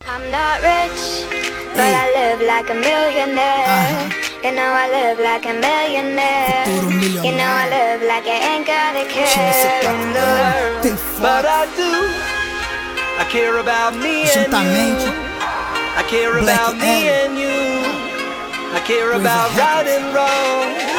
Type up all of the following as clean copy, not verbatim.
I'm not rich, but I live like a millionaire. You know I live like a millionaire. You know I live like I ain't got a care in the world. But I do. I care about me and you. I care about me and you. I care about right and wrong.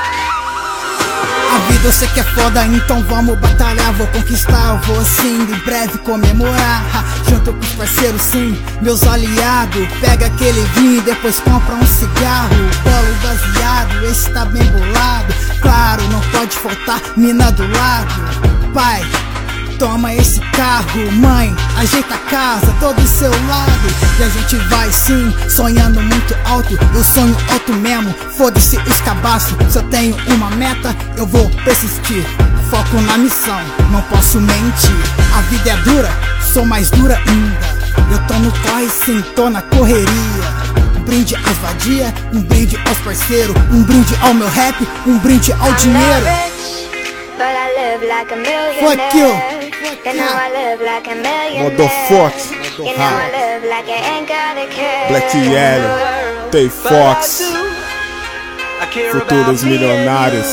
A vida eu sei que é foda, então vamos batalhar. Vou conquistar, eu vou sim, em breve comemorar. Junto com os parceiros sim, meus aliados. Pega aquele vinho, depois compra um cigarro. Bolo baseado, esse tá bem bolado. Claro, não pode faltar mina do lado. Pai, toma esse carro. Mãe, ajeita a casa, todo do seu lado. E a gente vai sim, sonhando muito alto. Eu sonho alto mesmo, foda-se os cabaços. Se eu tenho uma meta, eu vou persistir. Foco na missão, não posso mentir. A vida é dura, sou mais dura ainda. Eu tô no corre sim, tô na correria. Um brinde às vadia, um brinde aos parceiros. Um brinde ao meu rap, um brinde ao dinheiro. But I live like a millionaire. Fuck you. You know I live like a millionaire. Motherfuck. You know I live like I ain't got a care. Black Yellow, Tay Fox, futuros milionários.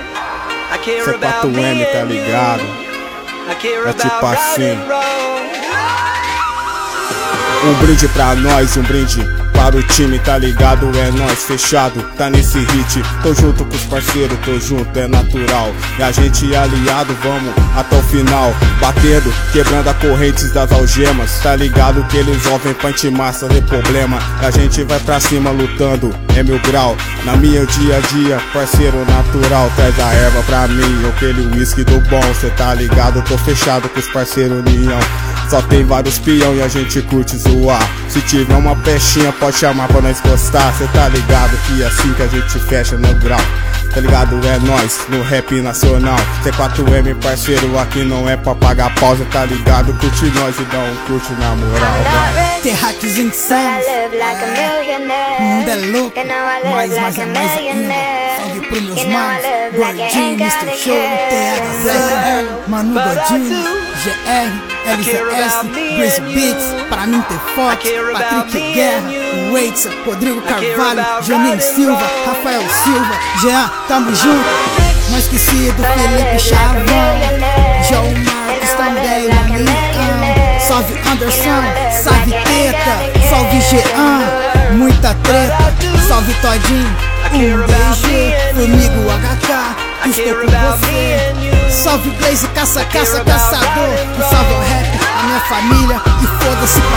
C4M, tá ligado? É tipo assim. Um brinde pra nós, um brinde para o time, tá ligado? É nós, fechado, tá nesse hit. Tô junto com os parceiros, tô junto, é natural. E a gente é aliado, vamos até o final. Batendo, quebrando as correntes das algemas. Tá ligado que eles ouvem punch massa, de problema. E a gente vai pra cima lutando, é 1000 grau. Na minha dia a dia, parceiro natural. Traz a erva pra mim, aquele whisky do bom. Cê tá ligado, tô fechado com os parceiros união. Só tem vários peão e a gente curte zoar. Se tiver uma pechinha pode chamar pra nós gostar. Cê tá ligado que é assim que a gente fecha no grau. Tá ligado, é nós, no rap nacional. C4M parceiro, aqui não é pra pagar pausa. Tá ligado, curte nós e dá um curte na moral. Terráqueos insanos, o mundo é louco, mas é mais ainda. Salve pro meus manos, Gordinho, Mr. Show, THZ, Manu Godinho, GR, LCS, Grace Beats, pra mim ter Fox, Patrick Guerra, Waits, Rodrigo Carvalho, Janine Silva, Rafael Silva, Jean, tamo junto. Não esqueci do Felipe Chavão, João Marcos também, Manicão. Salve Anderson, salve Teta, salve Jean, muita treta, salve Todinho, um beijo, Formigo HK, estou com você. Salve Blaze, caçador, e salve o rap, a minha família, e foda-se.